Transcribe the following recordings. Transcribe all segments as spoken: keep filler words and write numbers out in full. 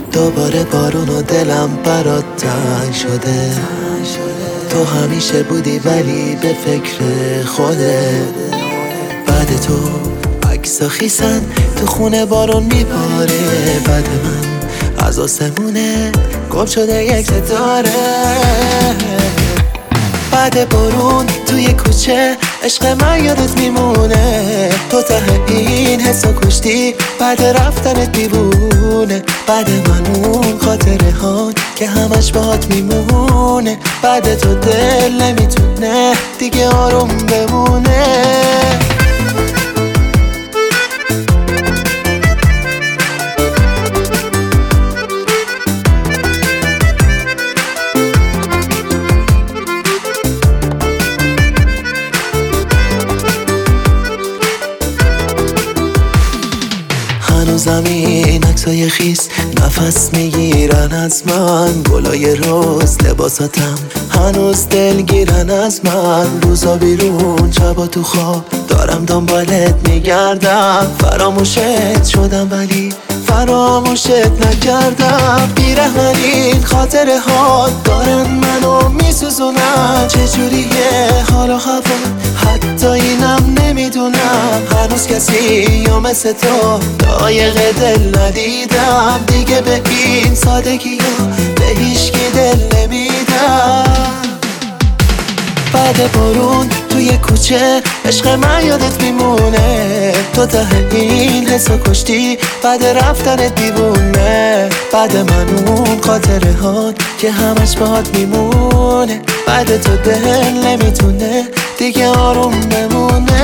دوباره بارون و دلم برات تنگ شده. تو همیشه بودی ولی به فکر خودت. بعد تو عکس خیسن تو خونه بارون میباره. بعد من از آسمونه گم شده یک ستاره. بعد بارون توی کوچه عشق من یادت میمونه. تو ته این حسو کشتی بعد رفتنت دیوونه. بعد من اون خاطره ها که همش باهات میمونه. بعد تو دل نمیتونه دیگه آروم بمونه. هنوزم این عکسای خیس نفس میگیرن از من. گلای روز لباساتم هنوز دلگیرن از من. روزا بیرون شبا تو خواب دارم دنبالت میگردم. فراموشت شدم ولی فراموشت نکردم. بیرحمین خاطره ها دارن منو میسوزونن. چجوریه حال و هوا حتی اینم نمیدونم. هنوز کسی یا مثل تو لایق دل ندیدم. دیگه به این سادگی ها به هیچکی دل نمیدم. بعد بارون توی کوچه عشق من یادت میمونه. تو ته این حسو کشتی بعد رفتنت دیوونه. بعد من اون خاطره ها که همش باهات میمونه. بعد تو دل نمیتونه دیگه آروم بمونه.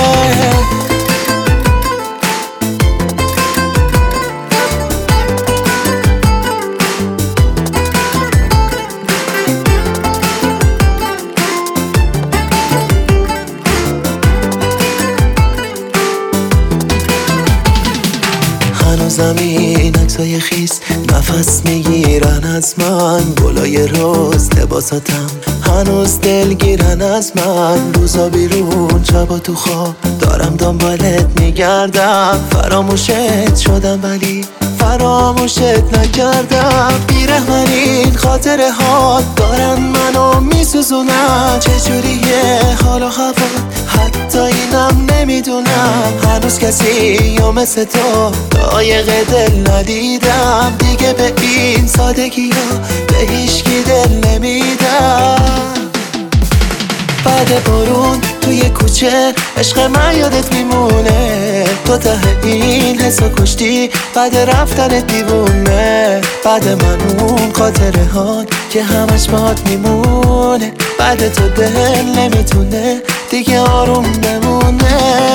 هنوزم این عکسای خیس نفس میگیرن از من. گلای روز لباساتم هنوز دلگیرن از من. روزا بیرون شبا تو خواب دارم دنبالت میگردم. فراموشت شدم ولی فراموشت نکردم. بیرحمین خاطره ها دارن منو میسوزونن. چجوریه حال و هوا حتی اینم نمیدونم. هنوز کسی یا مثل تو لایق دل ندیدم. دیگه به این سادگی ها به هیچکی دل نمیدم. بعد بارون توی کوچه عشق من یادت میمونه. تو ته این حسو کشتی بعد رفتنت دیوونه. بعد من اون خاطره ها که همش باهات میمونه. بعد تو دل نمیتونه دیگه آروم بمونه.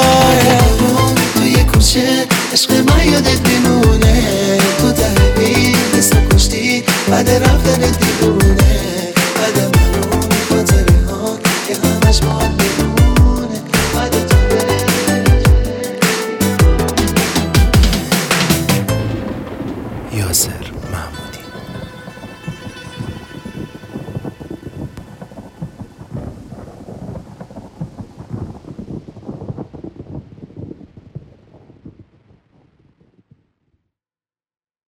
توی کوچه عشق من یادت میمونه. تو ته این حسو کشتی بعد رفتنت دیوونه. بعد من اون خاطره ها که همش باهات